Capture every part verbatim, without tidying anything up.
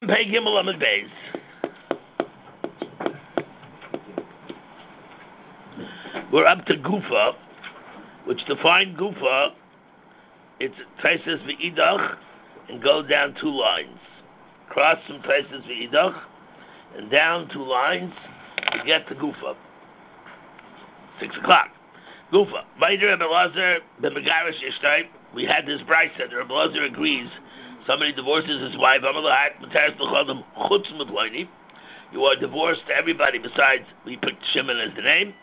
Pei Gimel Amud Beis. We're up to Gufa, which to find Gufa, it's Taisis V'idach, and go down two lines. Cross from Taisis V'idach, and down two lines, to get to Gufa. Six o'clock. Gufa. Vayder Rebbe Elazar b'Megarish Ishtay. We had this brayso that Rebbe Elazar agrees. Somebody divorces his wife. You are divorced to everybody besides, we picked Shimon as the name.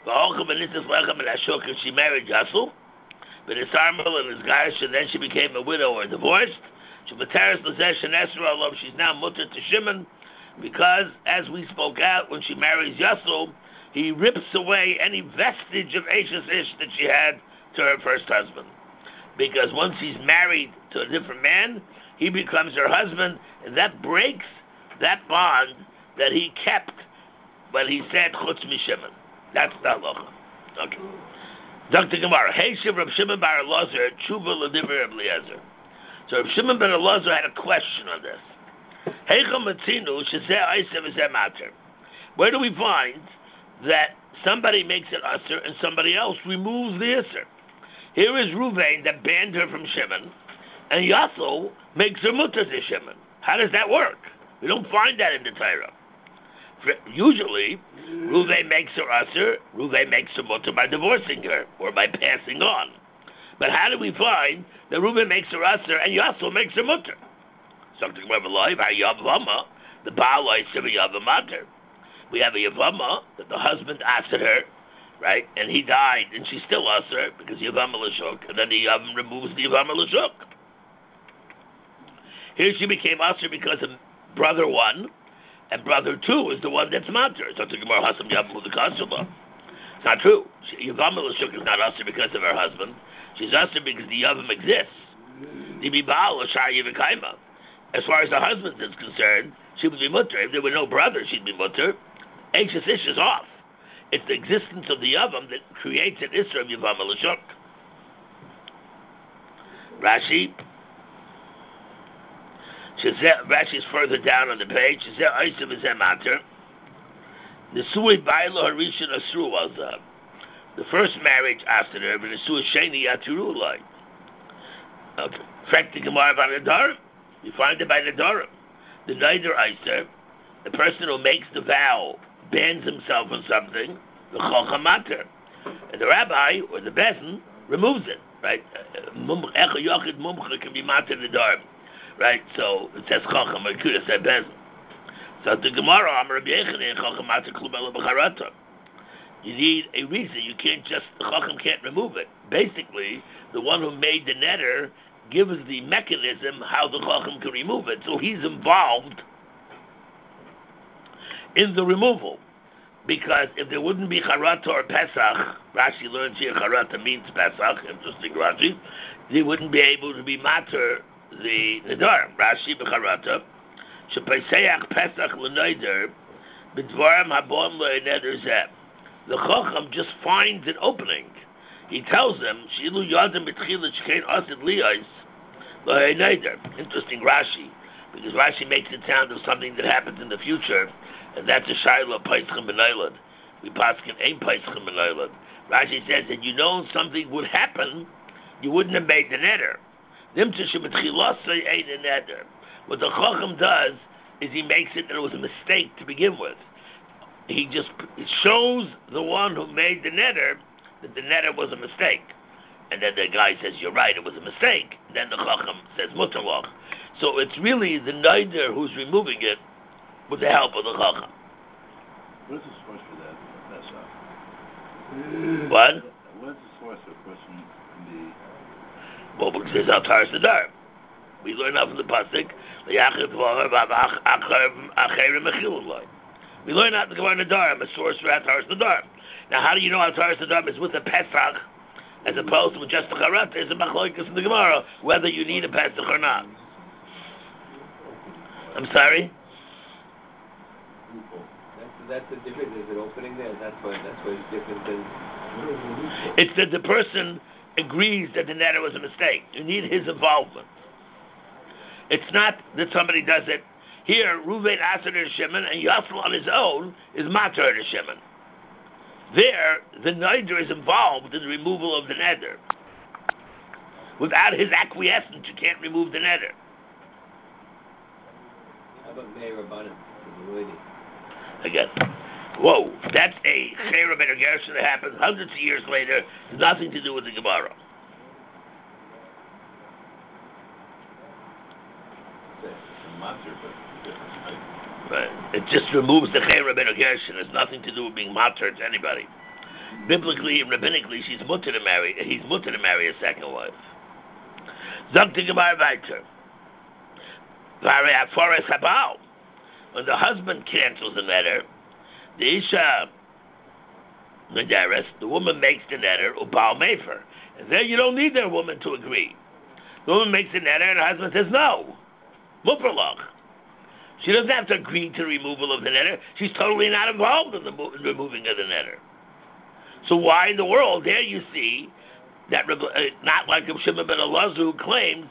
She married Yasul. But his Armel and his Garish, and then she became a widow or divorced. She's now mutter to Shimon, because as we spoke out, when she marries Yasul, he rips away any vestige of Ashes Ish that she had to her first husband. Because once he's married to a different man, he becomes her husband, and that breaks that bond that he kept when he said Chutz Mishimon. That's the halacha. Okay. Doctor Gemara, Hey Shiv Reb Shimon bar Elazar, Tshuva l'divrei Reb Eliezer. So Reb Shimon bar Elazar had a question on this. Heicham Matzinu shezeh Aisev v'zeh Mater. Where do we find that somebody makes it Aser and somebody else removes the Aser? Here is Ruvain that banned her from Shimon, and Yasul makes her mutter to Shimon. How does that work? We don't find that in the Torah. Usually, Ruvain makes her Aser, Ruvain makes her mutter by divorcing her, or by passing on. But how do we find that Ruvain makes her Aser and Yasul makes her mutter? Something about life, Yavama, the Baal Aiser Yavamater. We have a Yavama that the husband asked her, right? And he died, and she's still Aser because Yavam Lashuk, and then the Yavam removes the Yavam Lashuk. Here she became Aser because of brother one, and brother two is the one that's Mater. So to Gemara Hasam Yavam the Kasula. It's not true. Yavam Lashuk is not Aser because of her husband. She's Aser because the Yavam exists. The Bibal Ashar Yavikaima. As far as the husband is concerned, she would be Mutter. If there were no brothers, she'd be Mutter. Anxious Ish is off. It's the existence of the Yavam that creates an Isra of Yavam Lashuk. Rashi. Rashi's further down on the page. Shezeh Aisev v'zeh Mater. Nesui Bailo Harishan Asru Alza. The first marriage after her, but Nesui Sheni Yatiru Lai. Okay. Fact the Gemara by the Dharam. You find it by the Dharam. The Neider Aiser, the person who makes the vow, bans himself on something, the Chacham Mater. And the rabbi, or the Bezin, removes it, right? Echa Yochid Mumcha can be Mater the Dharam. Right? So it says Chacham, or could have said Bezin. So the Gemara, Amar Rabbi Yechanan, Chacham Mater Klubela B'charata. You need a reason. You can't just, the Chacham can't remove it. Basically, the one who made the netter gives the mechanism how the Chacham can remove it. So he's involved in the removal. Because if there wouldn't be Charata or Pesach, Rashi learns here Charata means Pesach, interesting Rashi, they wouldn't be able to be Mater the Nidar. Rashi b'Charata, Shepeseach Pesach l'Neider, b'Dvarim habon l'Neider zeh. The Chacham just finds an opening. He tells them, Shilu Yadim B'Tchilah Shkein Asid Liyais L'Neider. Interesting Rashi, because Rashi makes it sound of something that happens in the future, and that's a Shaila Paischem B'Nailad. We paskin ain't Paischem B'Nailad. Rashi says that you know something would happen, you wouldn't have made the netter. What the Chacham does is he makes it that it was a mistake to begin with. He just it shows the one who made the netter that the netter was a mistake. And then the guy says, you're right, it was a mistake. And then the Chacham says, Mutalach. So it's really the Neider who's removing it with the help of the Chacham. What's the source for that? That's What? What's the source of a person can be... Well, because there's Altar Sadar. We learn out from the Pasuk, we learn out the Gemara Nadarim, a source for Altar Sadar. Now, how do you know Altar Sadar is with a Pesach as opposed to just a Charat? There's a Machloikas in the Gemara, whether you need a Pesach or not. I'm sorry? That's, that's the difference. There's an opening there. That's why, that's why it's different than... It's that the person agrees that the netter was a mistake. You need his involvement. It's not that somebody does it. Here, Reuven Aser to Shimon, and Yosel on his own is Matar to Shimon. There, the Neder is involved in the removal of the Neder. Without his acquiescence, you can't remove the Neder. How about Meir Rabbanim? Again, whoa, that's a Chera Ben Gershon that happened hundreds of years later. Nothing to do with the Gemara. It's a matter, but different, right? Right. It just removes the Chera Ben Gershon. It has nothing to do with being matter to anybody. Biblically and rabbinically, she's mutter to marry. He's mutter to marry a second wife. Zog the Gemara weiter. When the husband cancels the neder, the Isha Nederes, the woman makes the neder, Ubal Mefer. And then you don't need that woman to agree. The woman makes the neder and the husband says no. Muperlach. She doesn't have to agree to the removal of the neder. She's totally not involved in the mo- removing of the neder. So why in the world, there you see, that uh, not like Shimon ben Elazar who claims,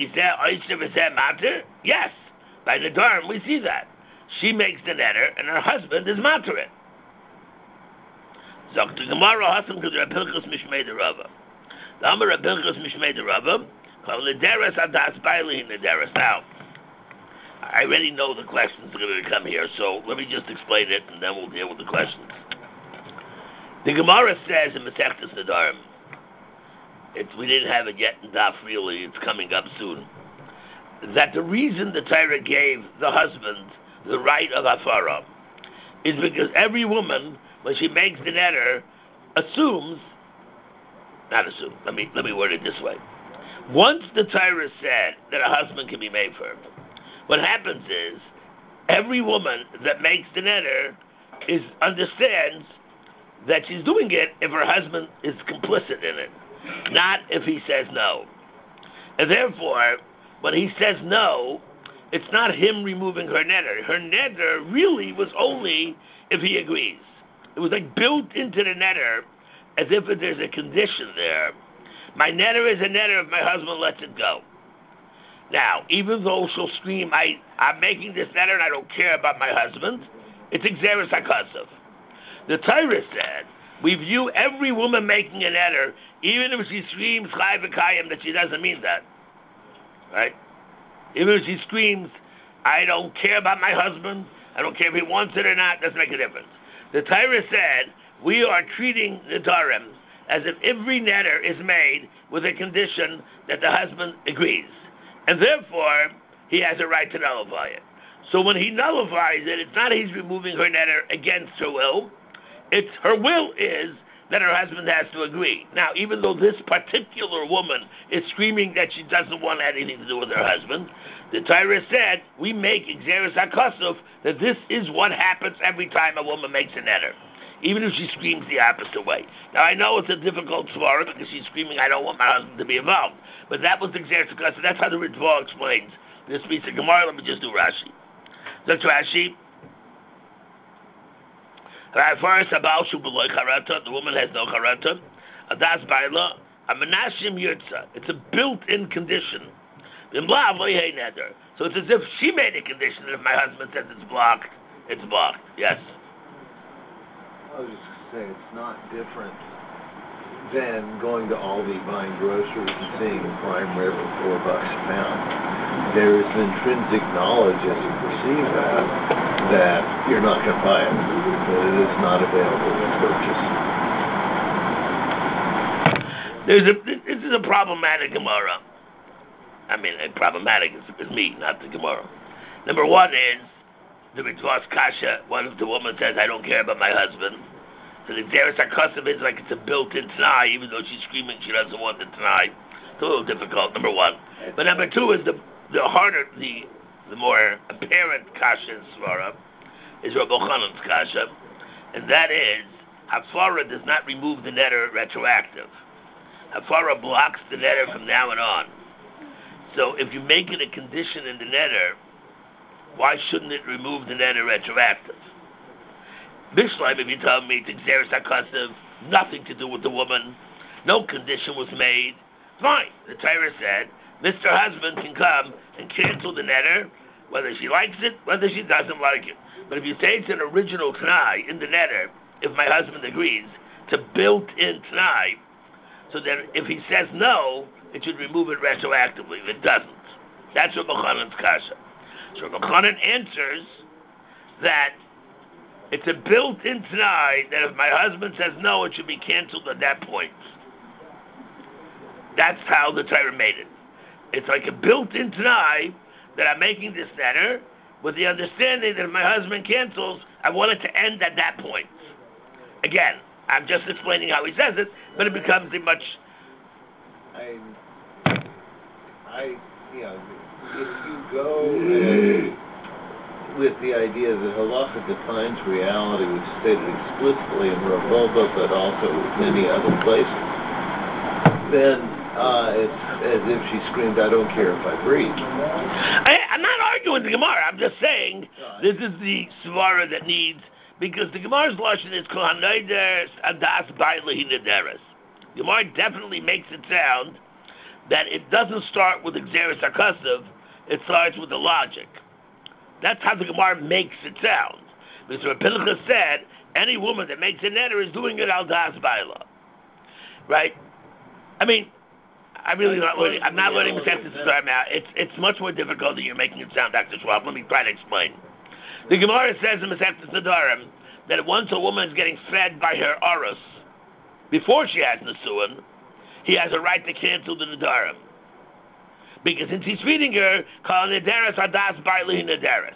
yes, by the Dharm we see that. She makes the neder, and her husband is matter it. Zok the Gemara Hasam to the Rabbilchus Mishmei de Rava. The Amar Rabbilchus Mishmei de Rava, called Nederes Adas Bailin Nederes. Now, I already know the questions are going to come here, so let me just explain it, and then we'll deal with the questions. The Gemara says in Masechtas Nedarim, it's, we didn't have it yet in Daf really, it's coming up soon, that the reason the Torah gave the husband the right of Hafara is because every woman, when she makes the neder, assumes, not assume, let me, let me word it this way. Once the Torah said that a husband can be made for, what happens is, every woman that makes the neder is, understands that she's doing it if her husband is complicit in it, not if he says no. And therefore, when he says no, it's not him removing her neder. Her neder really was only if he agrees. It was like built into the neder as if there's a condition there. My neder is a neder if my husband lets it go. Now, even though she'll scream, I, I'm making this neder and I don't care about my husband, it's Xeris HaKasav. The Torah said, we view every woman making an neder, even if she screams Chai v'Kayim, that she doesn't mean that. Right? Even if she screams, I don't care about my husband, I don't care if he wants it or not, doesn't make a difference. The Torah said, we are treating the Dharem as if every neder is made with a condition that the husband agrees. And therefore, he has a right to nullify it. So when he nullifies it, it's not he's removing her neder against her will, it's her will is that her husband has to agree. Now, even though this particular woman is screaming that she doesn't want anything to do with her husband, the Torah said, we make Xeris HaKasav, that this is what happens every time a woman makes an neder, even if she screams the opposite way. Now, I know it's a difficult svara because she's screaming, I don't want my husband to be involved. But that was the Xeris HaKasav. That's how the Ritva explains this piece of Gemara. Let me just do Rashi. That's Rashi. The woman has no charata. Adas baila, a menashim yurtza. It's a built-in condition. So it's as if she made a condition that if my husband says it's blocked, it's blocked. Yes? I was just going to say, it's not different than going to Aldi, buying groceries, and seeing prime rib for four bucks a pound. There is an intrinsic knowledge as you perceive that, that you're not going to buy it, that it is not available to purchase. There's a, this is a problematic Gemara. I mean, a problematic is, is me, not the Gemara. Number one is, the Ritva's Kasha, what if the woman says, I don't care about my husband? So the Xeris HaKasav is like it's a built-in Tanai, even though she's screaming she doesn't want the Tanai. It's a little difficult, number one. But number two is the the harder, the the more apparent Kasha in Svara is Rabbi Chanan's Kasha, and that is, Hafara does not remove the neder retroactive. Hafara blocks the neder from now and on. So if you make it a condition in the neder, why shouldn't it remove the neder retroactive? Bishleim, if you tell me it's Xeris HaKasav, nothing to do with the woman, no condition was made, fine. The Torah said, Mister Husband can come and cancel the neder whether she likes it, whether she doesn't like it. But if you say it's an original Tanai in the netter, if my husband agrees, to built-in Tanai, so that if he says no, it should remove it retroactively. If it doesn't. That's what Mechanan's kasha. So Mechanan answers that it's a built-in Tanai that if my husband says no, it should be canceled at that point. That's how the Torah made it. It's like a built-in Tanai that I'm making this netter with the understanding that if my husband cancels, I want it to end at that point. Again, I'm just explaining how he says it, but it becomes a much... I, I, you know, if you go uh, with the idea that halacha defines reality, which is stated explicitly in Rabbova, but also many other places, then uh, it's as if she screamed, "I don't care if I breathe." I, I'm not arguing the Gemara. I'm just saying this is the svara that needs, because the Gemara's lashon is kol haneder adas ba'alehi nederes. The Gemara definitely makes it sound that it doesn't start with Xeris HaKasav, it starts with the logic. That's how the Gemara makes it sound. Because Rav Pinchas said, any woman that makes a netter is doing it al das ba'ala. Right? I mean, I really not learning, I'm not learning Masechtas Nedarim now. It's it's much more difficult than you're making it sound, Doctor Schwab. Let me try to explain. The Gemara says in Masechtas Nedarim that once a woman is getting fed by her Aros, before she has Nesuin, he has a right to cancel the Nedarim. Because since he's feeding her, Kal Nederes Hadas Ba'alehi Nederes.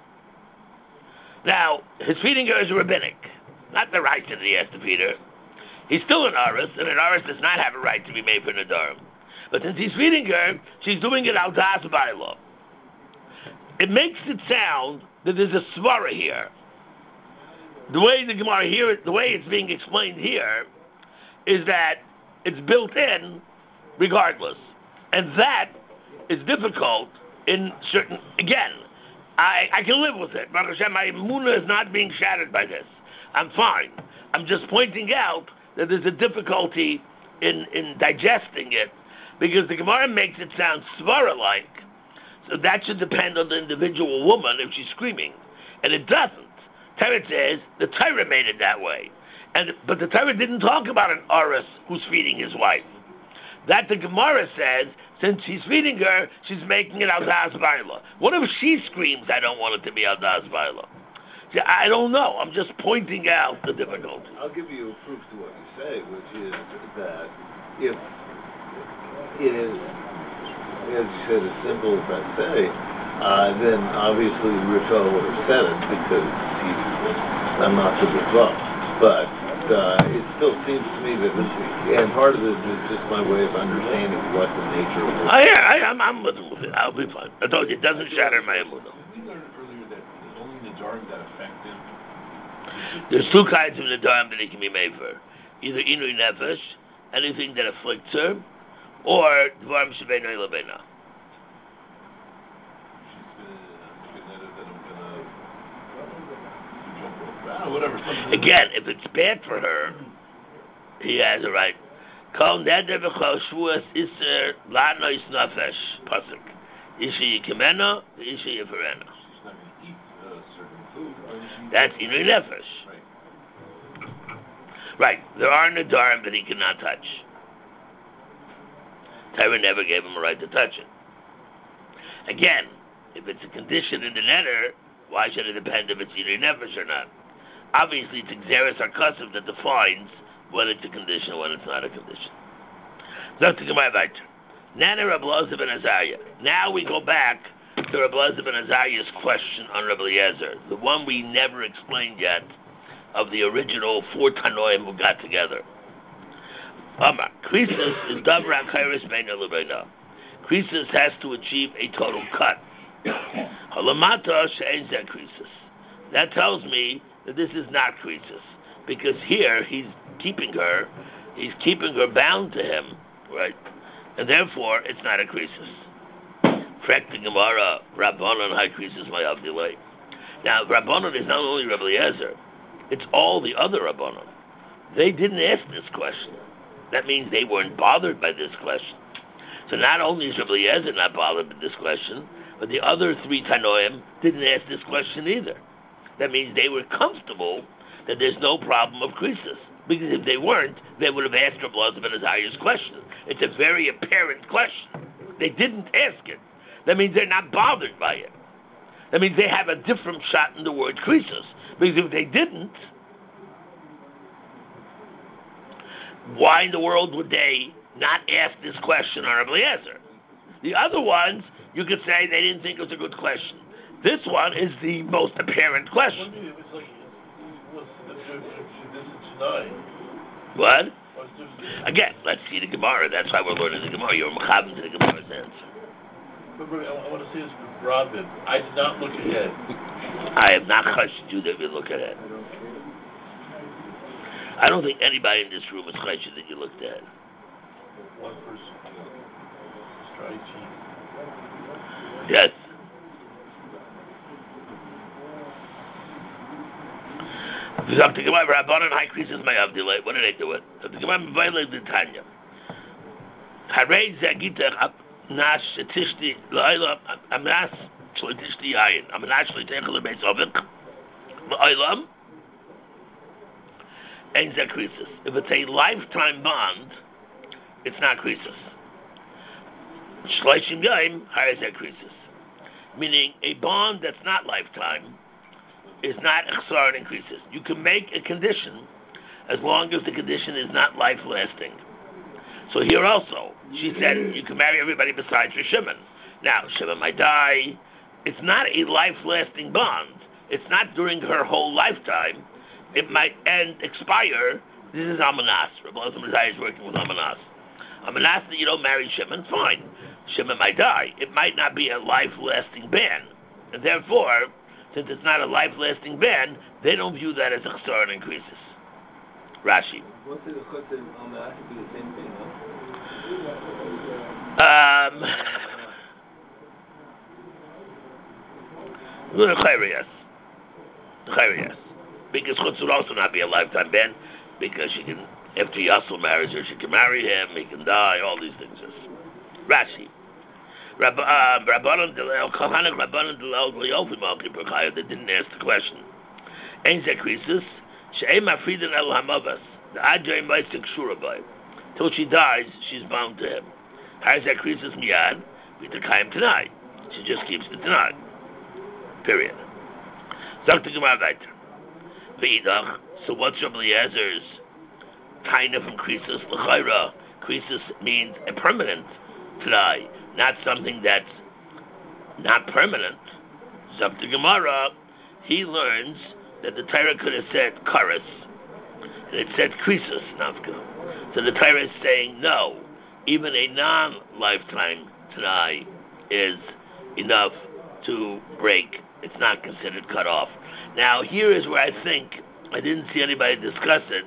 Now, his feeding her is rabbinic, not the right that he has to feed her. He's still an Aris, and an Aris does not have a right to be made for Nedarim. But since he's feeding her, she's doing it al das ba'ala. It makes it sound that there's a svara here. The way the Gemara here, the way it's being explained here, is that it's built in regardless. And that is difficult in certain, again, I, I can live with it. Baruch Hashem, my emunah is not being shattered by this. I'm fine. I'm just pointing out that there's a difficulty in, in digesting it, because the Gemara makes it sound svara-like. So that should depend on the individual woman if she's screaming. And it doesn't. Torah says the Torah made it that way. And but the Torah didn't talk about an Aris who's feeding his wife. That the Gemara says, since she's feeding her, she's making it al das ba'ala. What if she screams, I don't want it to be al das ba'ala? See, I don't know. I'm just pointing out the difficulty. I'll give you a proof to what you say, which is that if it is, as you said, as simple as I say, uh, then obviously Ritual would have said it because he's, I'm not the Ritual. But uh, it still seems to me that, this, and part of this is just my way of understanding what the nature of it is. I, I, I'm, I'm with it. I'll be fine. I told you, it doesn't shatter my emunah. We learned earlier that there's only Nedarim that affect him. There's two kinds of Nedarim that he can be made for. Either Inui Nefesh, anything that afflicts her, or Dvarim Shebeinu Lebeina. Again, if it's bad for her, he has a right. Kol neder v'chol shvuas iser la'nois nefesh pasuk. Ishi yikimena, ishi yiferena. She's not going to eat uh, certain food. Or she That's inui nefesh. Right. Right. There are nedarim that he cannot touch. Torah never gave him a right to touch it. Again, if it's a condition in the netter, why should it depend if it's inui nefesh or not? Obviously, it's Xeris HaKasav that defines when it's a condition, when it's not a condition. Nana Rabbi Elazar ben Azariah. Now we go back to Rabbi Elazar ben Azariah's question on Rabbi Eliezer, the one we never explained yet of the original four Tanoim who got together. Amar, Krisis is Davra Kairis Beina Lebeina. Krisis has to achieve a total cut. Halamata she'en zeh Krisis. That tells me that this is not Krisis, because here he's keeping her, he's keeping her bound to him, right? And therefore, it's not a Krisis. Frek the Gemara, Rabbanon high Krisis my Abdilay. Now, Rabbanon is not only Rabbi Eliezer, it's all the other Rabbanon. They didn't ask this question. That means they weren't bothered by this question. So not only is Rabbi Eliezer not bothered by this question, But the other three Tanoim didn't ask this question either. That means they were comfortable that there's no problem of krisis. Because if they weren't, they would have asked Rabbi Elazar ben Azariah's question. It's a very apparent question. They didn't ask it. That means they're not bothered by it. That means they have a different shot in the word krisis. Because if they didn't, why in the world would they not ask this question on Rabbi Eliezer? The other ones, you could say they didn't think it was a good question. This one is the most apparent question. What? Again, let's see the Gemara. That's why we're learning the Gemara. You're mechaber to the Gemara's answer. I want to say this with Robin. I did not look ahead. I have not chashed you that you look ahead. I don't think anybody in this room is chashed that you looked at. One person. Try cheat. Yes. What did they do it? The Gemara violated the Tanya. Harei zagita nash tishti la'olam amnas tishti yayin amnas shlitechel lebeis avik la'olam ein zeh krisis. If it's a lifetime bond, it's not krisis. Shloshim yayim harei zeh krisis. Meaning a bond that's not lifetime is not chsar and krisis. You can make a condition as long as the condition is not life-lasting. So here also, she said you can marry everybody besides your Shimon. Now, Shimon might die. It's not a life-lasting bond. It's not during her whole lifetime. It might end, expire. This is Amanas. Rabbi Elazar ben Azariah is working with Amanas. Amanas that you don't marry Shimon, fine. Shimon might die. It might not be a life-lasting ban. And therefore, since it's not a life-lasting ban, they don't view that as a chsar and krisis. Rashi. What's the chutz and Amanas to be the same thing, no? Um, yes. Yes. Because chutz would also not be a lifetime ban, because she can, after Yasel marries her, she can marry him, he can die, all these things. Rashi. Rabbanan Delel, Kohanim Rabbanan Delel, Leofim Al Kippur they didn't ask the question. Ein zeh krisis, she'em afriden el hamavas, the adjay ma'asik shurabai. Till she dies, she's bound to him. Har zeh krisis miyad, v'tekayim tonight. She just keeps the tonight. Period. Sagt the Gemara weiter. V'idach, so what's Rabbi Eliezer's kind of from krisis? L'chayra, krisis means a permanent tonight. Not something that's not permanent. Zok the Gemara, he learns that the Torah could have said karas, and it said krisis nafka. So the Torah is saying no, even a non-lifetime tanai is enough to break. It's not considered cut off. Now here is where I think I didn't see anybody discuss it.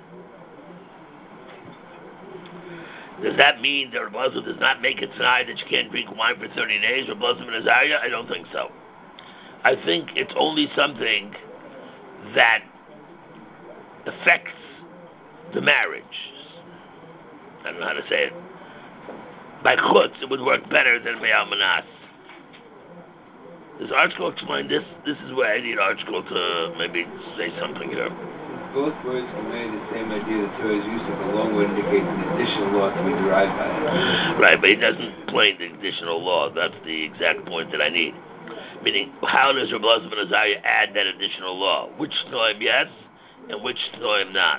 Does that mean that Rabbi Elazar does not make it tonight that you can't drink wine for thirty days, Rabbi Elazar ben Azariah? I don't think so. I think it's only something that affects the marriage. I don't know how to say it. By chutz, it would work better than by almanas. Does Archko explain this? This is where I need Archko to maybe say something here. Both words convey the same idea that Torah's use of the long word indicates an additional law to be derived by it. Right, but he doesn't explain the additional law. That's the exact point that I need. Meaning, how does Rabbi Elazar ben Azariah add that additional law? Which Tnoim yes, and which Tnoim not?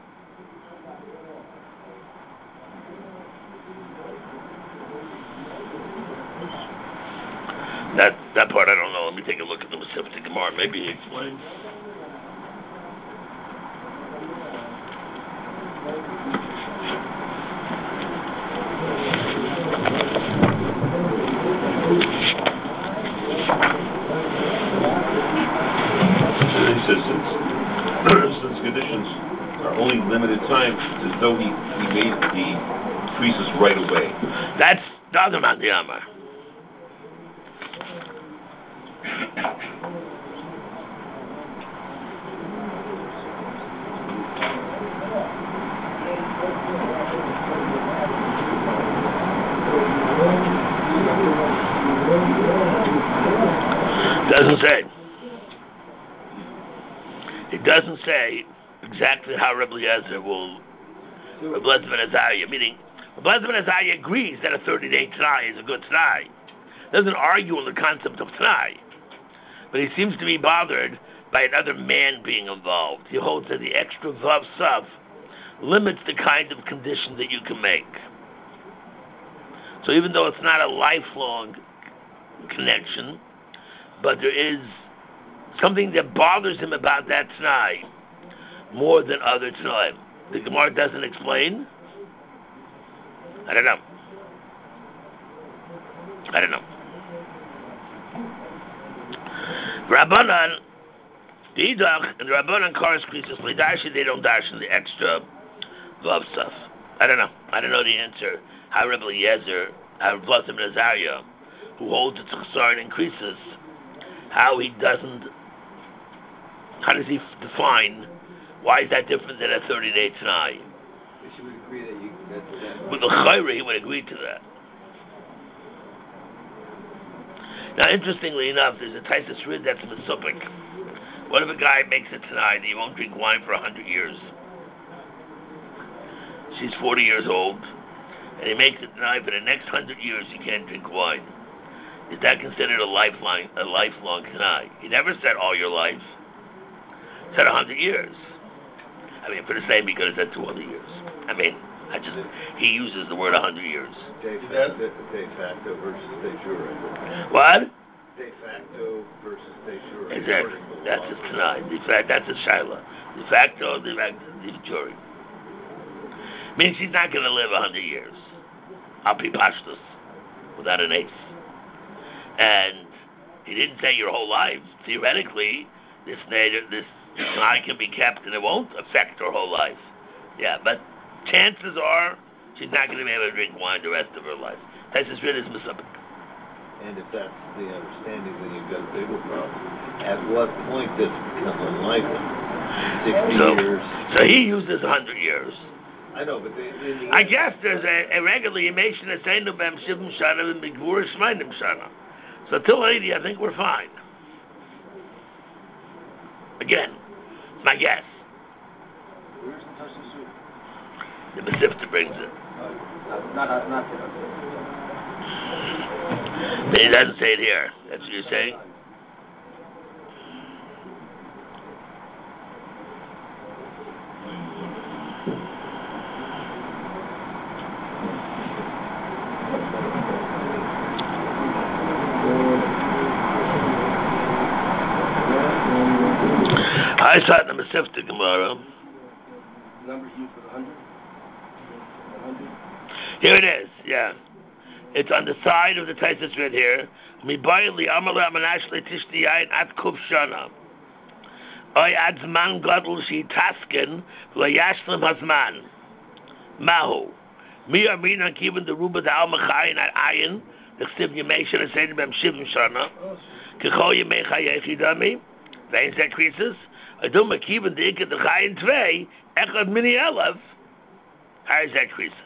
That that part I don't know. Let me take a look at the Masifta Gemara. Maybe he explains. He says since, since conditions are only limited time, it's as though he, he made the creases right away. That's the other man, the Amar. doesn't say. It doesn't say exactly how Rebbe Eliezer will Rebbe Ben Azariah, meaning Rebbe Ben Azariah agrees that a thirty-day Tanai is a good Tanai. Doesn't argue on the concept of Tanai. But he seems to be bothered by another man being involved. He holds that the extra Vav Sav limits the kind of condition that you can make. So even though it's not a lifelong connection, but there is something that bothers him about that Tanai more than other Tanai. The Gemara doesn't explain. I don't know. I don't know. Rabbanan, the Idach, and the Rabbanan Karas Krisis, Lidashi, they don't dash in the extra Vav stuff. I don't know. I don't know the answer. How Rebbe Eliezer, how Rebbe Azariah, who holds its Chasar and increases, how he doesn't, how does he define, why is that different than a thirty-day Tanai? She would agree that you, that, that With the Chayra, he would agree to that. Now, interestingly enough, there's a Taisus Rid that's Mesupik. What if a guy makes it tonight and he won't drink wine for a hundred years? She's forty years old, and he makes it tonight for the next hundred years he can't drink wine. Is that considered a lifelong, a lifelong tonight? He never said all your life. He said a hundred years. I mean, for the same, he could have said two hundred years. I mean, I just, he uses the word a hundred years. De facto, de facto versus de jure. What? De facto versus de jure. Exactly. That's his tonight. De facto, that's his shaila. De facto, de facto, de jure. Means she's not going to live a hundred years. I'll be pashtus without an ace. And he didn't say your whole life. Theoretically, this native, this tonight can be kept and it won't affect her whole life. Yeah, but chances are she's not going to be able to drink wine the rest of her life. That's as good as Misupik. And if that's the understanding, then you've got a bigger problem. At what point does it become unlikely? Sixty so, years. So he uses a hundred years. I know, but they, in the I guess there's a, a regulation that saying to them shivim shana and migvur shmeinim shana. So till eighty, I think we're fine. Again, my guess. Where's the Taisus Rid? The Mesivta brings it. Uh, not, not, not But it doesn't say it here. That's what you're saying? I saw it in the Mesivta Gemara. numbers used for the hundred. Here it is, yeah. It's on the side of the Taisus Rid here. Mibayli li amala amanash le tishti yain at kuf shana. Oy ad zman gadol shi tasken lo yashlim hazman. Mahu. Mi amina kiven the ruba da al machayin at ayin. The chsiv yemei shana seid bem shivim shana. Kechol yemei chayechi dami. Vein zek krisis. Adum akiven the iket the chayin tvei. Echad mini elev. How is that krisis?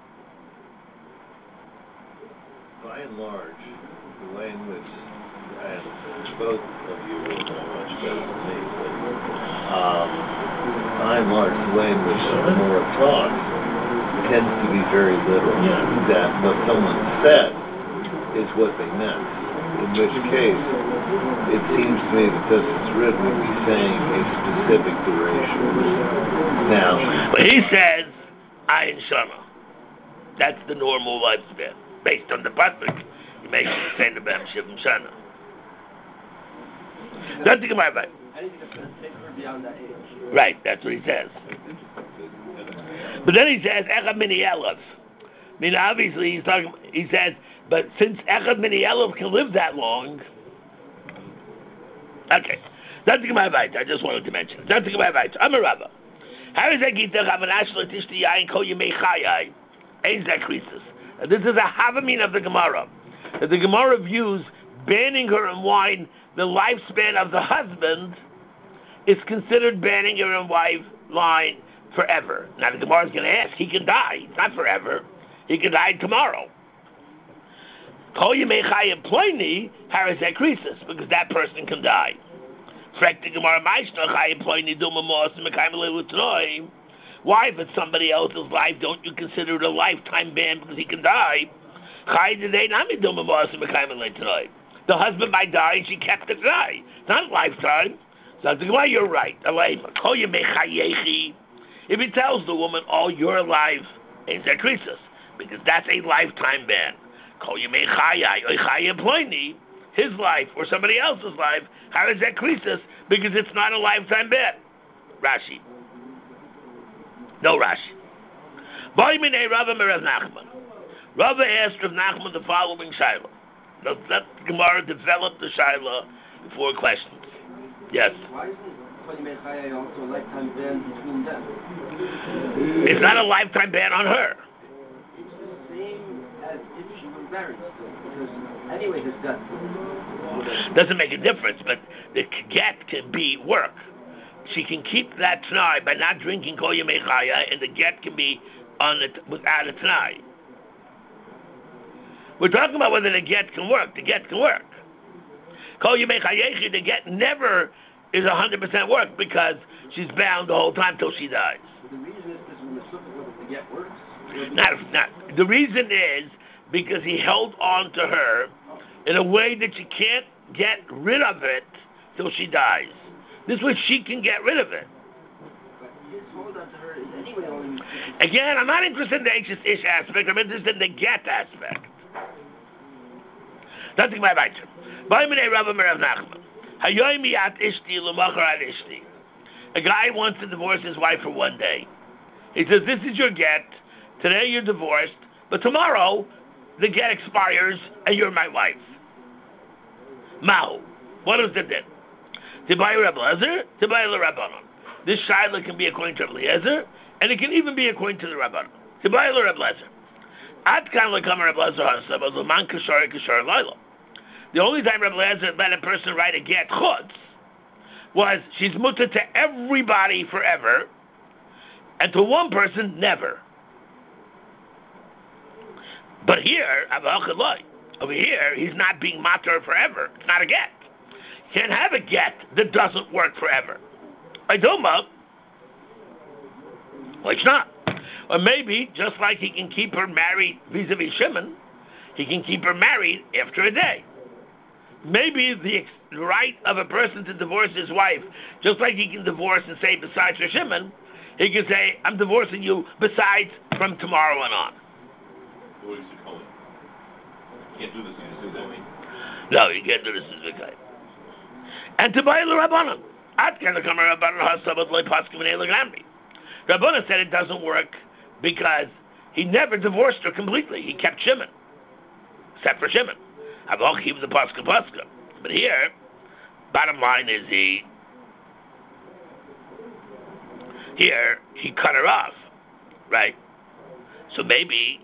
By and large, the way in which, and both of you will know much better than me, but um, by and large, the way in which Gemara talks tends to be very literal. That what someone said is what they meant. In which case, it seems to me that this is Rid would be saying a specific duration. Now, but he says, Ayin Shana. That's the normal lifespan. Based on the pasuk, you make it say the Bam Shivim Shana. That's the Gemara, right? Beyond that age. Right, that's what he says. But then he says Echad Mini Elev. I mean, obviously he's talking. He says, but since Echad Mini Elev can live that long, okay. That's the Gemara, right? I just wanted to mention. That's the Gemara, right? I'm a rabbi. How is that Gita Chavanash Latishti Yain Kol Yemei Chayai? Ain't that krisis? This is a havamin of the Gemara. That the Gemara views banning her in wine the lifespan of the husband is considered banning her in wine forever. Now the Gemara is going to ask, he can die. It's not forever. He can die tomorrow. Kol Yemei Chayim Ploini Harazek Krisis, because that person can die. Why, if it's somebody else's life, don't you consider it a lifetime ban because he can die? The husband might die and she kept it die. It's not a lifetime. So why you're right. If he tells the woman all your life, because that's a lifetime ban. His life or somebody else's life, how is that krisis? Because it's not a lifetime ban. Rashi. No Rashi. Rava asked Rav Nachman the following shaila. Let, let Gemara develop the shaila before questions. Yes. Why isn't Chayim also a lifetime ban between them? It's not a lifetime ban on her. It's the same as if she were married still, because anyway, his death doesn't make a difference, but the get can be work. She can keep that t'nai by not drinking kol yemei chaya, and the get can be on it without a t'nai. We're talking about whether the get can work. The get can work. Kol yemei chayechi, the get never is one hundred percent work because she's bound the whole time till she dies. The reason is because when the whether the get works. Not, not. The reason is because he held on to her in a way that she can't get rid of it till she dies. This way she can get rid of it. But his hold on to her is anyway only... Again, I'm not interested in the anxious ish aspect. I'm interested in the get aspect. Nothing my right. A guy wants to divorce his wife for one day. He says, this is your get. Today you're divorced, but tomorrow the get expires and you're my wife. Mahu. What is the din? Tibai Rebbe Lezer, Tibai Le Rabbanon. This shaila can be according to Rebbe Lezer, and it can even be according to the Rabbanon. Tibai Le Rebbe Lezer. Ad kan lekam Rebbe Lezer hasab az leman kashar kashar laila. The only time Rebbe Lezer let a person write a get chutz was she's mutter to everybody forever, and to one person never. But here, over here, he's not being matter forever. It's not a get. You can't have a get that doesn't work forever. I don't know. Well, it's not. Or maybe, just like he can keep her married vis-a-vis Shimon, he can keep her married after a day. Maybe the ex- right of a person to divorce his wife, just like he can divorce and say besides for Shimon, he can say, I'm divorcing you besides from tomorrow on on. What is it called? You can't do this in the way. No, you can't do this in the way. And to buy the Rabbanon. Rabbanon said it doesn't work because he never divorced her completely. He kept Shimon, except for Shimon. I won't keep the Paska Paska. But here, bottom line is he, here, he cut her off, right? So maybe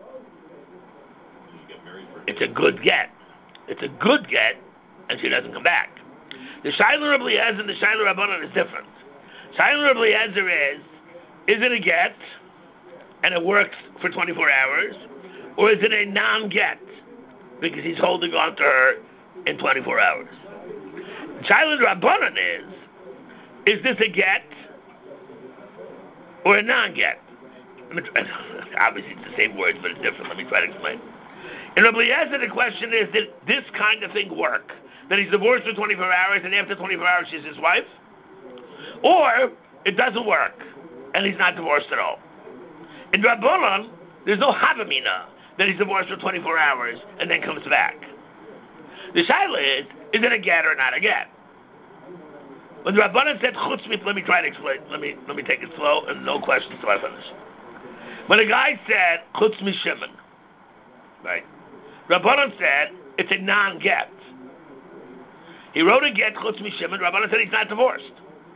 it's a good get. It's a good get, and she doesn't come back. The Shaila Rebbe Eliezer and the Shaila Rabbanon is different. Shaila Rebbe Eliezer is, is it a get, and it works for twenty-four hours, or is it a non-get, because he's holding on to her in twenty-four hours? Shaila Rabbanon is, is this a get, or a non-get? Obviously it's the same words, but it's different. Let me try to explain. In Rebbe Eliezer, the question is, did this kind of thing work? That he's divorced for twenty-four hours, and after twenty-four hours she's his wife? Or it doesn't work, and he's not divorced at all. In Rabbanon, there's no havamina that he's divorced for twenty-four hours and then comes back. The shaila is, is it a get or not a get? When the Rabbanon said chutz mi, let me try to explain. Let me let me take it slow and no questions till I finish. When a guy said chutz mi Shimon, right? Rabbanon said it's a non-get. He wrote a get chutz mi Shimon. Rabbanon said he's not divorced,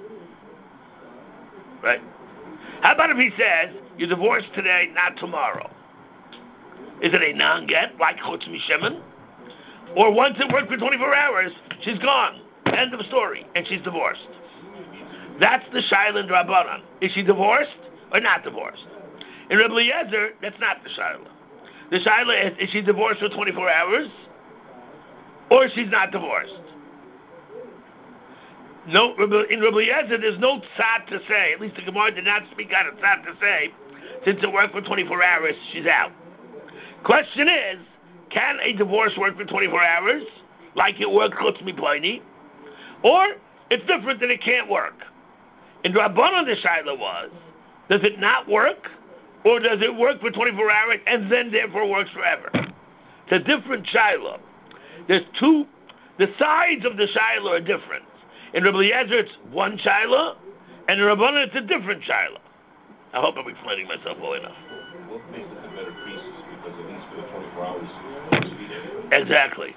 right? How about if he says you're divorced today, not tomorrow? Is it a non-get like chutz mi Shimon? Or once it worked for twenty-four hours, she's gone. End of story, and she's divorced. That's the shaila in Rabbanon. Is she divorced or not divorced? In Rebbe Eliezer, that's not the shaila. The shaila is, is she divorced for twenty-four hours? Or she's not divorced? No, in Rabbi Eliezer, there's no tzad to say, at least the Gemara did not speak out of tzad to say, since it worked for twenty-four hours, she's out. Question is, can a divorce work for twenty-four hours, like it worked chutz miplaini? Or, it's different that it can't work. In Rabbanan, the shaila was, does it not work? Or does it work for twenty-four hours and then therefore works forever? It's a different shaila. There's two, the sides of the shaila are different. In Rabbi Eliezer, it's one shaila, and in Rabbanan, it's a different shaila. I hope I'm explaining myself well enough. What makes it a better priest? Because at least for the twenty-four hours, exactly.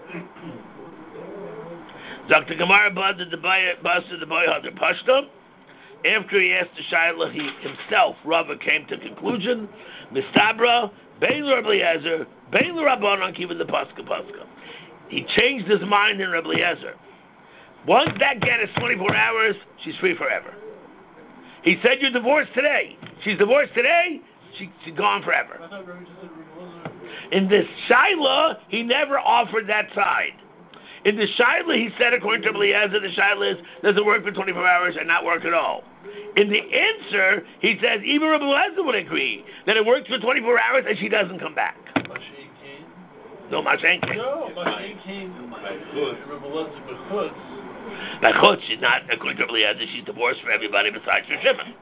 Doctor Gemara busted the boy, busted the boy under Pashta. After he asked the shaila, he himself, Rava, came to conclusion. Mistabra, Bein Rabbi Eliezer, Bein Rabbanan, even the Paska Paska. He changed his mind in Rabbi Eliezer. Once that get is twenty-four hours, she's free forever. He said, you're divorced today. She's divorced today, she, she's gone forever. In this shaila, he never offered that side. In the shaila, he said, according to Rabbi Eliezer, the shaila is, does it work for twenty-four hours and not work at all? In the answer, he says, even Rabbi Eliezer would agree that it works for twenty-four hours and she doesn't come back. No, Mashen came. No, Mashen came. Rabbi Eliezer b'chutz. Like chutz, she's not, according to Rabbi Eliezer, she's divorced for everybody besides for Shimon.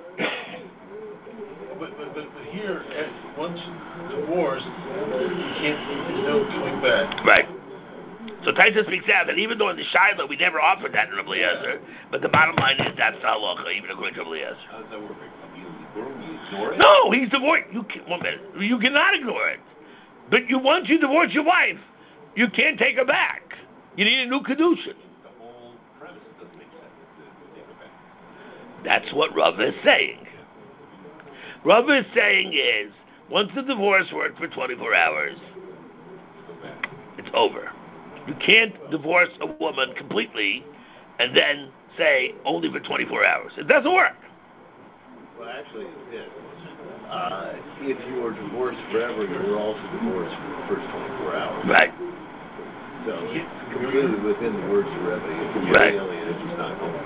But, but, but, but here, once divorced, you can't, there's no going back. Right. So Taisa speaks out that even though in the Shiloh we never offered that in Rabbi Eliezer, but the bottom line is that's the halacha, even according to Rabbi Eliezer. How does that work? You ignore it? No, he's divorced. You can, one minute. You cannot ignore it. But you once you divorce your wife, you can't take her back. You need a new kedushin. The whole premise doesn't make sense to take her back. That's what Rav is saying. Rav is saying is once the divorce worked for twenty-four hours, it's over. You can't divorce a woman completely and then say only for twenty-four hours. It doesn't work. Well, actually, it did. Uh, if you are divorced forever, you're also divorced for the first twenty-four hours. Right. So it's completely within the words of Rebbe. If you're Right. alien, it's just not home.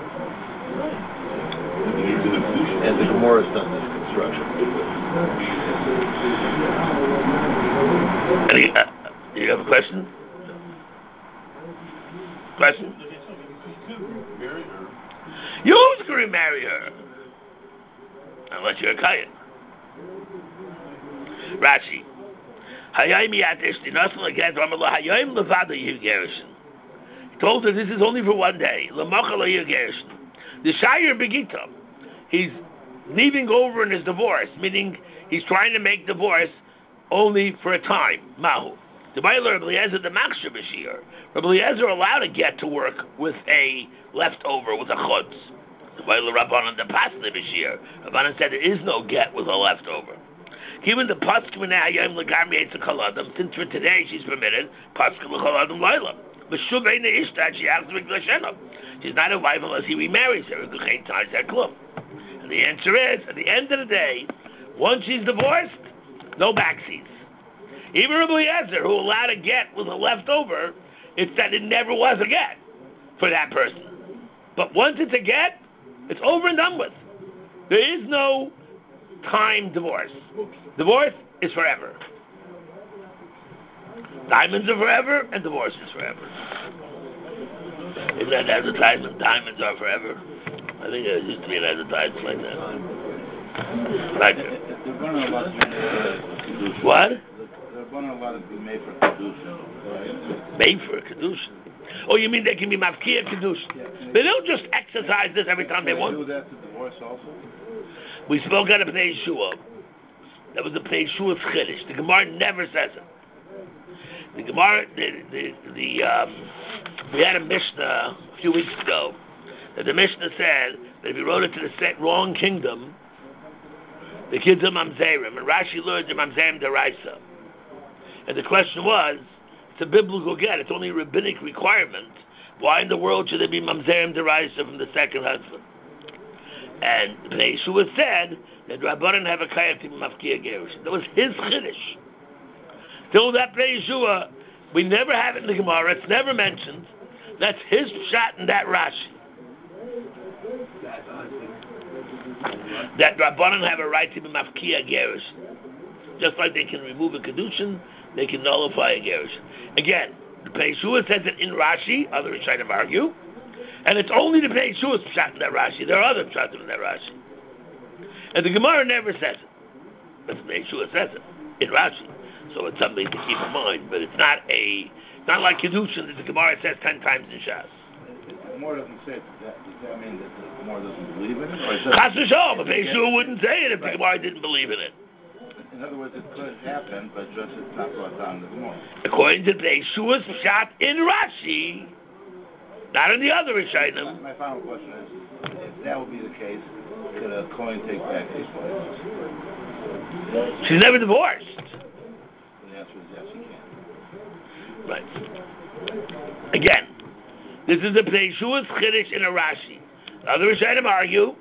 Right. And the Gemara has done this construction. Any, uh, do you have a question? Question? Marry her. You always going to marry her. Unless you're a Kayan. Rashi. Hayayim yatish dinasal against Ramallah Hayayim levada yigerushin. He told her this is only for one day. Lamachal yigerushin. The Shire Begita. He's leaving over in his divorce, meaning he's trying to make divorce only for a time. Mahu. The Bailer Rabbi Eliezer the Machshir Bashir. Rabbi Eliezer allowed to get to work with a leftover, with a chutz. The Bailer Rabbanan the Pasli Bashir. Rabbanan said there is no get with a leftover. Given the Paskim and Ayam Lagami Eitz Kaladam, since for today she's permitted, Paskim Kaladam Laila. But Shuvay Neishtat, she has to be Glashena. She's not a wife unless he remarries her. And the answer is, at the end of the day, once she's divorced, no backseats. Even Rabbi Eliezer, who allowed a get with a leftover, it said it never was a get for that person. But once it's a get, it's over and done with. There is no time divorce. Divorce is forever. Diamonds are forever, and divorce is forever. Isn't that advertisement? Diamonds are forever. I think there used to be an advertisement like that. Like it. What? They're going to let it be made for kedushin. Made for a kedushin. Oh, you mean they can be mafkia kedushin? Yeah. They don't just exercise this every time they want. Do that to divorce also? We spoke out of Pnei Yeshua. That was the Pnei Yeshua's chiddush. The Gemara never says it. The Gemara, the, the, the um, we had a Mishnah a few weeks ago that the Mishnah said that if you wrote it to the set wrong kingdom, the kids are mamzerim, and Rashi learned the mamzerim deraisa. And the question was, it's a biblical get, it's only a rabbinic requirement. Why in the world should there be mamzerim deraisa from the second husband? And Pnei Yeshua said that Rabbanan have a kayat to mafkia gerushin. That was his chiddush. Till that Bnei Yeshua, we never have it in the Gemara. It's never mentioned. That's his shot in that Rashi. That Rabbanan have a right to be mafkia gerish. Just like they can remove a kedushin, they can nullify a gerish. Again, the Bnei Yeshua says it in Rashi. Other Rishonim argue, and it's only the Bnei Yeshua's shot in that Rashi. There are other shots in that Rashi, and the Gemara never says it, but the Bnei Yeshua says it in Rashi. So it's something to keep in mind. But it's not a not like kedushin that the Gemara says ten times in Shas. The Gemara doesn't say that. Does that mean that the Gemara doesn't believe in it? Chas v'shalom, but Bnei Yeshua wouldn't say it if the Gemara didn't believe in it. In other words, it could happen, but just it's not brought down in the Gemara. According to Bnei Yeshua's shot in Rashi, not in the other Rishonim. My final question is, if that would be the case, could a Kohen take back his wife? She's never divorced. The answer is yes, he can. Right. Again, this is the Bnei Yeshua's chiddush in a Rashi. The other Rishonim argue,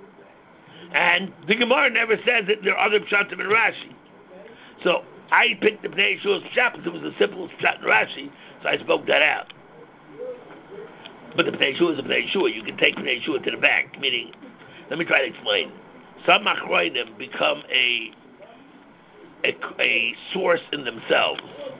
and the Gemara never says that there are other pshatim in Rashi. So I picked the Bnei Yeshua's pshat because it was the simplest pshat in Rashi, so I spoke that out. But the Bnei Yeshua is a Bnei Yeshua. You can take Bnei Yeshua to the bank. Meaning, let me try to explain. Some Achroinim become a, a a source in themselves.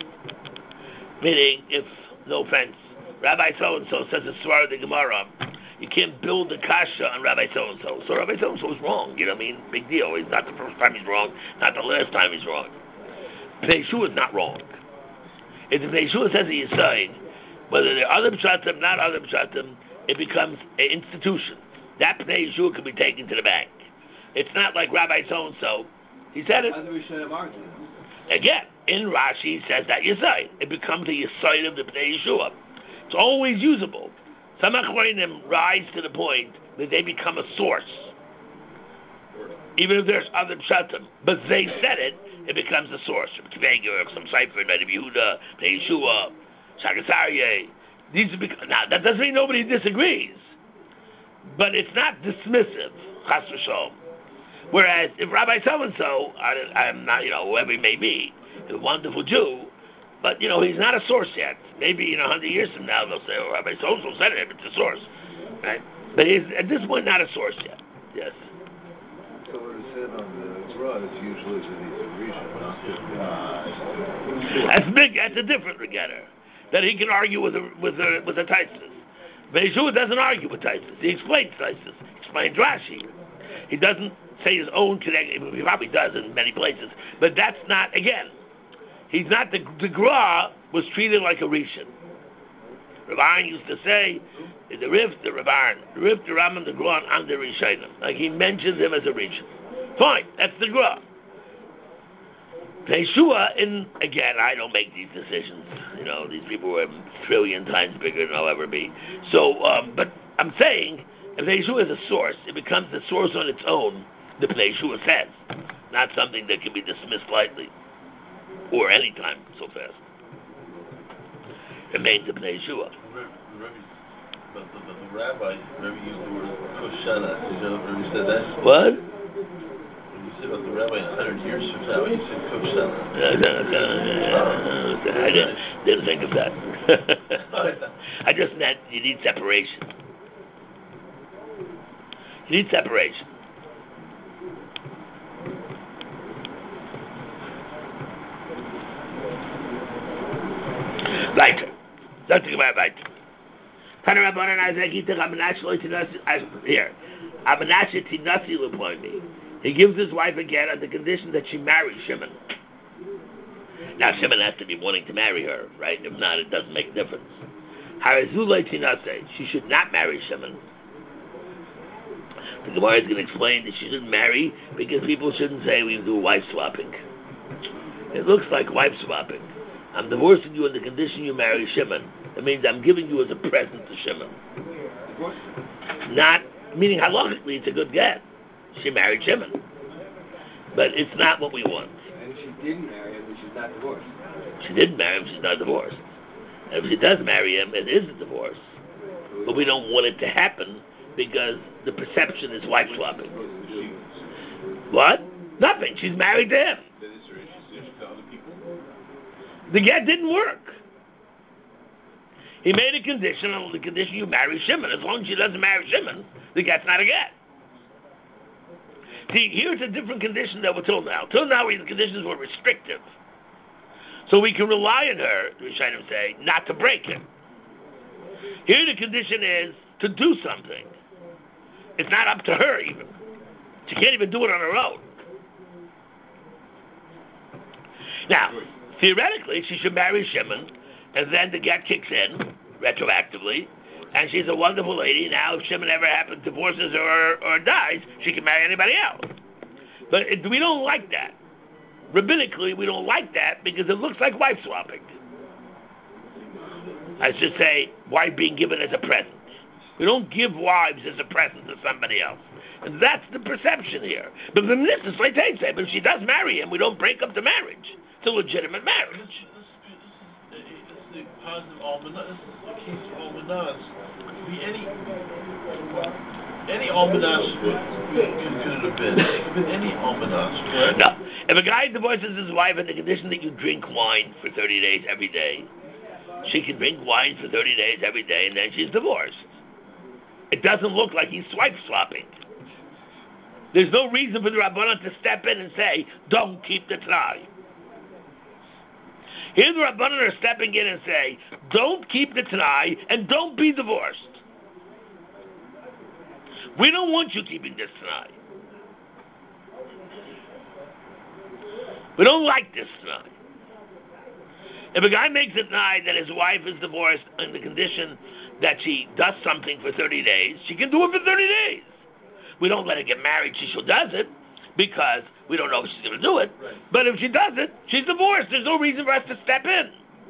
Meaning, if, no offense, Rabbi so-and-so says a Svar of the Gemara, you can't build a kasha on Rabbi so-and-so. So Rabbi so-and-so is wrong. You know what I mean? Big deal. It's not the first time he's wrong, not the last time he's wrong. Bnei Yeshua is not wrong. If the Bnei Yeshua says he is saying, whether they're other pshatim, not other pshatim, it becomes an institution. That Bnei Yeshua can be taken to the bank. It's not like Rabbi so-and-so. He said it. Again, in Rashi, he says that Yesod. It becomes a Yesod of the Bnei Yeshua. It's always usable. Some Achronim rise to the point that they become a source. Even if there's other pshatim. But they said it, it becomes a source. From Kveger, some Sefer, Rabbi Yehuda, Bnei Yeshua, Shagasarye. These are bec- now, that doesn't mean nobody disagrees. But it's not dismissive. Chas v'shalom. Whereas, if Rabbi so-and-so, I, I'm not, you know, whoever he may be, a wonderful Jew, but, you know, he's not a source yet. Maybe in a hundred years from now, they'll say, oh, Rabbi so-and-so said it, it's a source. Right? But he's, at this point, not a source yet. Yes. So what is said on the Torah is usually that he's a Rishon, not the uh, That's big, that's a different regatta. That he can argue with a, with a, with a Taisus. But Yeshua doesn't argue with Taisus. He explains Taisus. He explains Rashi. He doesn't say his own connection. He probably does in many places. But that's not, again, he's not, the, the Gra was treated like a Rishon. Rabban used to say, the Rif, the Rabban, the Rif, the Raman, the Gra, and the Rishonim. Like he mentions him as a Rishon. Fine, that's the Gra. Yeshua, in, again, I don't make these decisions. You know, these people are a trillion times bigger than I'll ever be. So, um, but I'm saying, if Yeshua is a source, it becomes a source on its own, the Yeshua says, not something that can be dismissed lightly, or any time so fast. It remains the Yeshua. But the, the, the rabbi, Rabbi used the word koshana. Did you ever said that? What? When you said about the rabbi a hundred years from now, you said koshana. I didn't, didn't think of that. I just meant you need separation. You need separation. Weiter. Sollte ich mal weiter. Tana Rabbanan Azeki took Abinashlo Tinasi here. Abinashlo Tinasi Lepoimi. He gives his wife again on the condition that she marry Shimon. Now Shimon has to be wanting to marry her, right? If not, it doesn't make a difference. Harazulay Tinase. She should not marry Shimon. The Gemara is going to explain that she shouldn't marry because people shouldn't say we do wife swapping. It looks like wife swapping. I'm divorcing you on the condition you marry Shimon. That means I'm giving you as a present to Shimon. Not, meaning halachically it's a good get. She married Shimon. But it's not what we want. And she didn't marry him, she's not divorced. She didn't marry him, she's not divorced. And if she does marry him, it is a divorce. But we don't want it to happen because the perception is wife swapping. What? Nothing. She's married to him. The get didn't work. He made a condition on the condition you marry Shimon. As long as she doesn't marry Shimon, the get's not a get. See, here's a different condition than till now. Till now, the conditions were restrictive. So we can rely on her, we try to say, not to break it. Here the condition is to do something. It's not up to her even. She can't even do it on her own. Now, theoretically, she should marry Shimon, and then the get kicks in, retroactively, and she's a wonderful lady. Now, if Shimon ever happens, divorces her or, or dies, she can marry anybody else. But it, we don't like that. Rabbinically, we don't like that because it looks like wife swapping. I should say, wife being given as a present. We don't give wives as a present to somebody else. And that's the perception here. But from this, it's like they say, but if she does marry him, we don't break up the marriage. It's a legitimate marriage. This, this, this, this is the positive almanaz. This is the case of almanaz. Be any any almanaz could be considered a bin. It could be any almanaz, correct? No. If a guy divorces his wife on the condition that you drink wine for thirty days every day, she can drink wine for thirty days every day, and then she's divorced. It doesn't look like he's swipe swapping. There's no reason for the Rabbanan to step in and say, don't keep the Tanai. Here the Rabbanan are stepping in and say, don't keep the Tanai and don't be divorced. We don't want you keeping this Tanai. We don't like this Tanai. If a guy makes a Tanai that his wife is divorced on the condition that she does something for thirty days, she can do it for thirty days. We don't let her get married, she still does it, because we don't know if she's going to do it. Right. But if she does it, she's divorced. There's no reason for us to step in.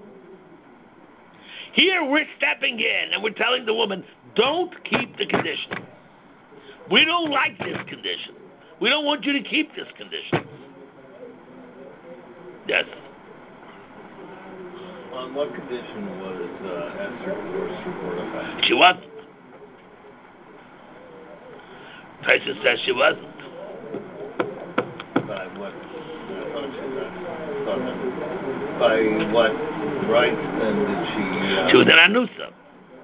Here we're stepping in and we're telling the woman, don't keep the condition. We don't like this condition. We don't want you to keep this condition. Yes? On what condition was uh, Esther divorced from Mordechai? She wasn't. Tyson says she wasn't. By what? I thought she was. Thought that, by what rights then did she? Uh, she was an anusa.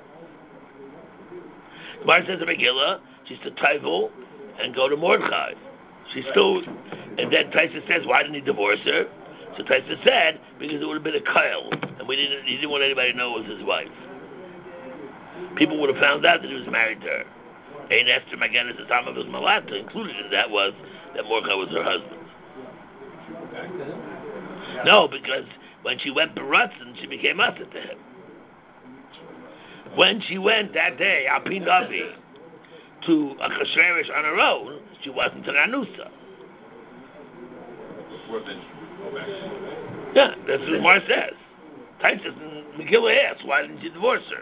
Gemara says in Megillah, she's to Taivel and go to Mordechai. She's still, and then Tyson says, why didn't he divorce her? So Tyson said, because it would have been a Kyle, and we didn't. He didn't want anybody to know it was his wife. People would have found out that he was married to her. Ein Esther Magen is Tam of his Malata. Included in that was that Mordechai was her husband. No, because when she went Baratzen, she became Asa to him. When she went that day, Alpin Navi, to Achashverosh on her own, she wasn't an Anusa. Yeah, that's what Mar says. Tyson Megillah asks, why didn't you divorce her?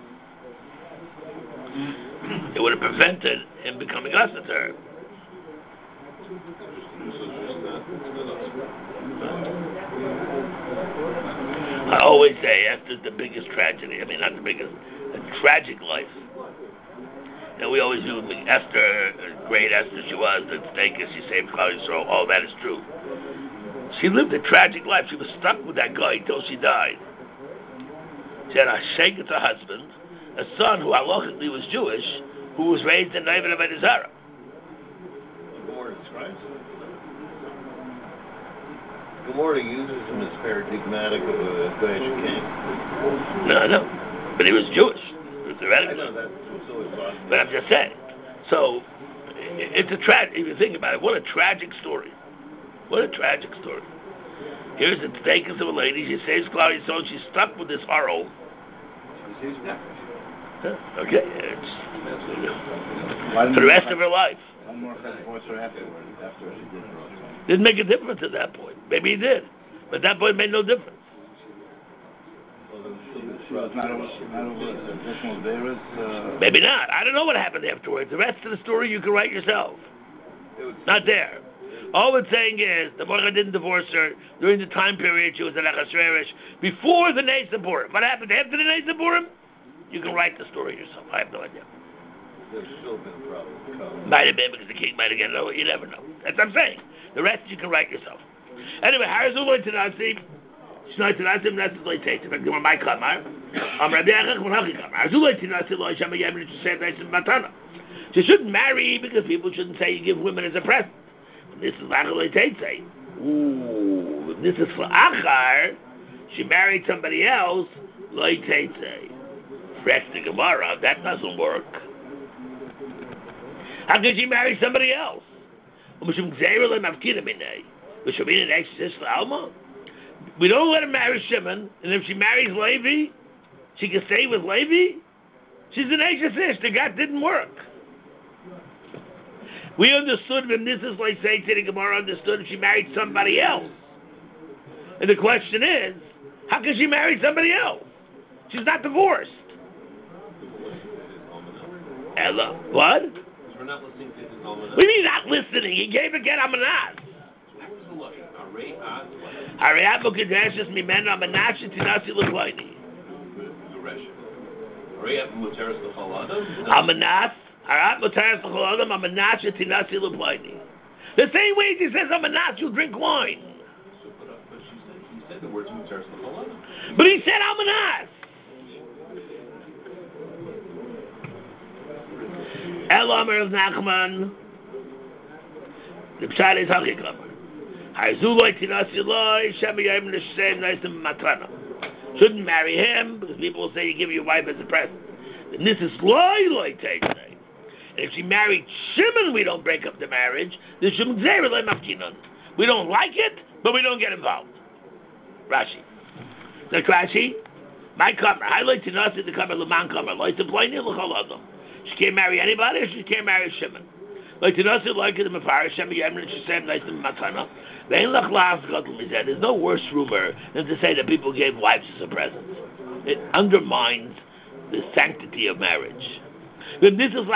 It would have prevented him becoming us to her. I always say Esther's the biggest tragedy. I mean, not the biggest, a tragic life. And we always do Esther, great Esther she was, that snake as she saved Klal Yisrael. All that is true. She lived a tragic life. She was stuck with that guy until she died. She had a sheikh as a husband, a son who halachically was Jewish, who was raised in Neivan of Edizara. Gemara describes him. Gemara uses him as paradigmatic of a Goyish king. No, no. But he was Jewish. Theoretically. I know that's what's always possible. But I'm just saying. So, it's a tragic, if you think about it, what a tragic story. What a tragic story. Here's the takers of a lady, she saves Klal Yisrael, she's stuck with this horror. Yeah, okay. It's, for the rest of her life. One more divorce her afterward, after she did her. Didn't make a difference at that point. Maybe he did. But at that point it made no difference. She was not over, not over additional bearers. Uh... Maybe not. I don't know what happened afterwards. The rest of the story you can write yourself. Not there. All it's saying is the Mordechai didn't divorce her during the time period she was in Achashverosh before the Nei Saburim. What happened after the Nei Saburim? You can write the story yourself. I have no idea. There's still been a problem. Might have been because the king might have gotten over. You never know. That's what I'm saying. The rest you can write yourself. Anyway, Harazullah to Nazi. She's not to Nasim, that's the late taste. In fact, my kamar. I'm Rabbi Achach Menachik kamar. Azulay to Nasim, Lo Hashem Yem, to say that's in Matana. She shouldn't marry because people shouldn't say you give women as a present. This is Achar late taste. Ooh, if this is for Achar, she married somebody else, late taste. Fresh the Gemara, that doesn't work. How could she marry somebody else? We don't let her marry Shimon, and if she marries Levi, she can stay with Levi? She's an Eishes. The God didn't work. We understood when this is like saying to the Gemara understood if she married somebody else. And the question is, how can she marry somebody else? She's not divorced. Ella, what? We're not listening to his almanac. What do you mean not listening? He gave a get Amanas. Hariat Mukadeshes Mimena Amanash Tinasi Leplaini. Amanas, Harat Mutaras Lechaladam, Amanash Tinasi Leplaini. The same way he says Amanas, you drink wine. So, but, uh, but she said, he said the words Mutaras Lechaladam. But he said Amanas. El Amar of Nachman. The Pshat is Hakikam. Shouldn't marry him because people will say you give your wife as a present. And this is loy loy say. And if she married Shimon, we don't break up the marriage. The Shimon we don't like it, but we don't get involved. Rashi. The Rashi. My comer. I like to know the comer Laman comer. Like to play near L'Choladam. She can't marry anybody, or she can't marry Shimon. Like to know like the Mefarish Shem Yemen and she said nice to Matana. There's no worse rumor than to say that people gave wives as a present. It undermines the sanctity of marriage. Then this is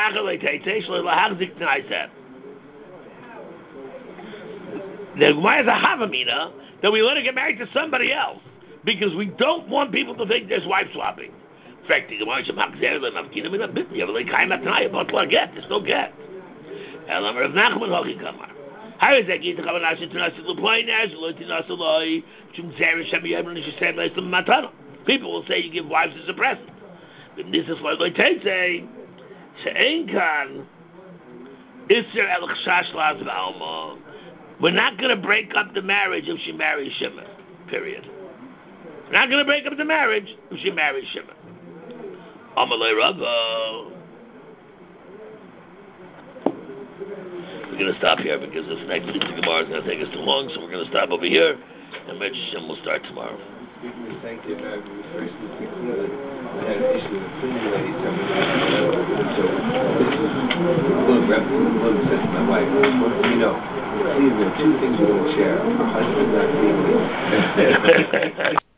the Gemara is a Havamina that we let her get married to somebody else because we don't want people to think there's wife swapping. In fact, the Gemara is a get. There's no get. Elamar of Nachman Hoki Kamar. How is that going to come and ask you to Nasi Luplainers, Loti Nasaloi, Chumzeri Shem Yemen, and she said, Matana. People will say you give wives as a present. But this is what they say. She'enkan, Isser El Chshash Laz V'alma. We're not going to break up the marriage if she marries Shimon. Period. We're not going to break up the marriage if she marries Shimon. Amalei Rava. We're going to stop here because this next piece of Gemara is going to take us too long, so we're going to stop over here, and Reb Shem will start tomorrow. Speaking of sanctity of marriage, we first need to be clear that I had an issue with a cleaning lady telling me so this is Lug, Reb Lug said to my wife, you know, clearly there are two things you won't share, her husband not cleaning.